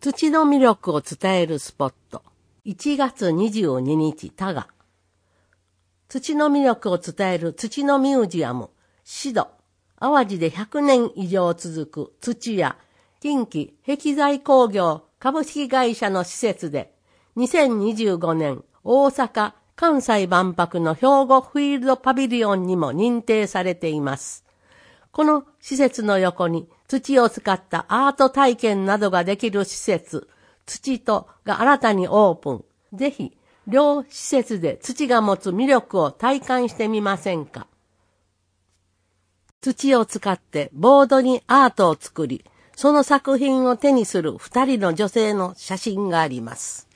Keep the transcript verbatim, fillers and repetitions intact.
土の魅力を伝えるスポット。いちがつにじゅうににち、多賀。土の魅力を伝える土のミュージアム、シド。淡路でひゃくねん以上続く土屋、近畿壁材工業株式会社の施設で、にせんにじゅうごねん大阪・関西万博の兵庫フィールドパビリオンにも認定されています。この施設の横に土を使ったアート体験などができる施設、土とが新たにオープン。ぜひ、両施設で土が持つ魅力を体感してみませんか。土を使ってボードにアートを作り、その作品を手にする二人の女性の写真があります。